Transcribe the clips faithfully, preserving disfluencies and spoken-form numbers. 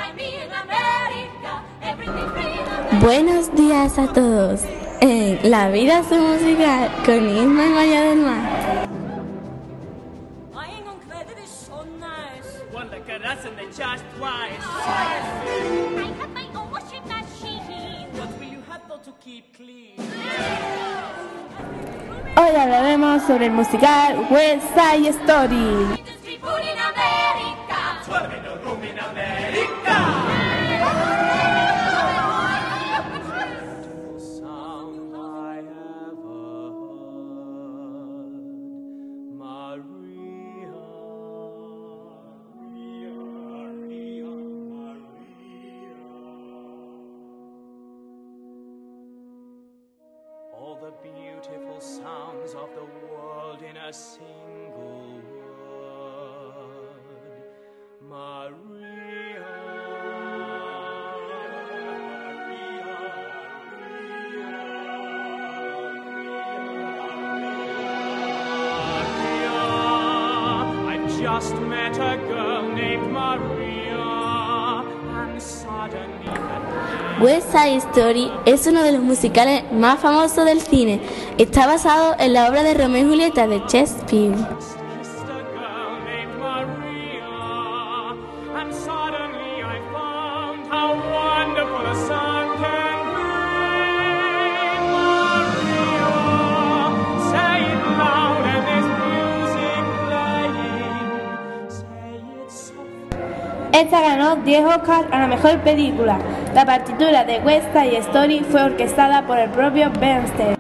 Buenos días a todos en La Vida es un Musical con Isma y María del Mar. Hoy hablaremos sobre el musical West Side Story. All the beautiful sounds of the world in a single word. Maria. Maria. I just met a girl named Maria, and suddenly West Side Story es uno de los musicales más famosos del cine. Está basado en la obra de Romeo y Julieta de Shakespeare. Esta ganó diez Oscars a la mejor película. La partitura de West Side Story fue orquestada por el propio Bernstein.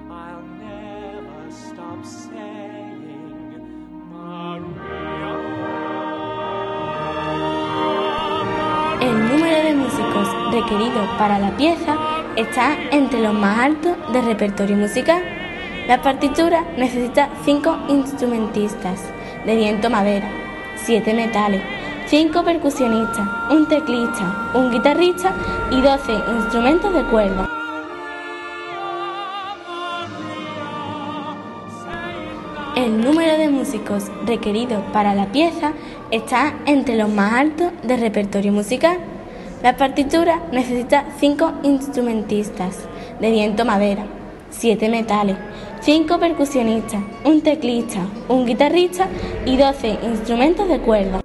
El número de músicos requerido para la pieza está entre los más altos del repertorio musical. La partitura necesita cinco instrumentistas de viento-madera, siete metales, cinco percusionistas, un teclista, un guitarrista y doce instrumentos de cuerda. El número de músicos requerido para la pieza está entre los más altos del repertorio musical. La partitura necesita cinco instrumentistas de viento-madera, siete metales, cinco percusionistas, un teclista, un guitarrista y doce instrumentos de cuerda.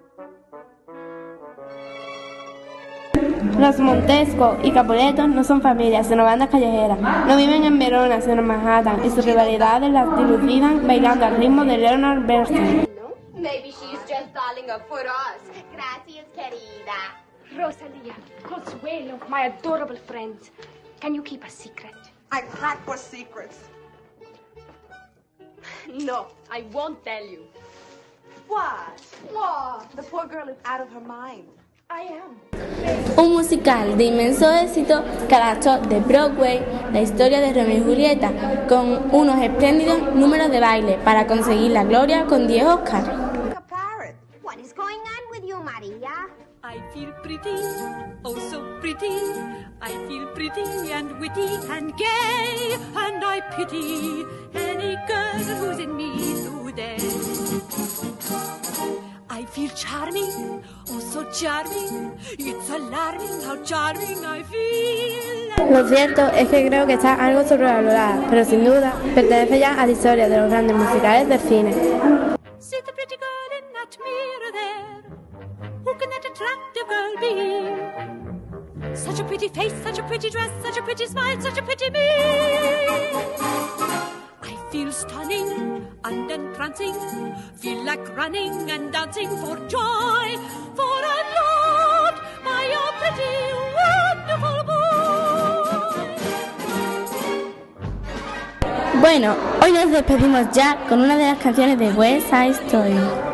Los Montesco y Capuleto no son familias, sino bandas callejeras. No viven en Verona, sino en Manhattan, y sus rivalidades las dilucidan bailando al ritmo de Leonard Bernstein. Maybe she's just darling up for us. Gracias, querida. Rosalia, Consuelo, my adorable friends. Can you keep a secret? I can't for secrets. No, I won't tell you. What? What? The poor girl is out of her mind. I am. Un musical de inmenso éxito que adaptó de Broadway la historia de Romeo y Julieta con unos espléndidos números de baile para conseguir la gloria con diez Oscars. What is going on with you, Maria? I feel pretty, oh so pretty. I feel pretty and witty and gay, and I pity any girl who's in me today. I feel charming, oh so charming. It's alarming how charming I feel. Lo cierto es que creo que está algo sobrevalorada, pero sin duda pertenece ya a la historia de los grandes musicales del cine. See the pretty girl in that mirror there. Who can that attractive girl be? Such a pretty face, such a pretty dress, such a pretty smile, such a pretty me. I feel stunning and entrancing, feel like running and dancing for joy, for I'm loved by a pretty, wonderful boy. Bueno, hoy nos despedimos ya con una de las canciones de West Side Story.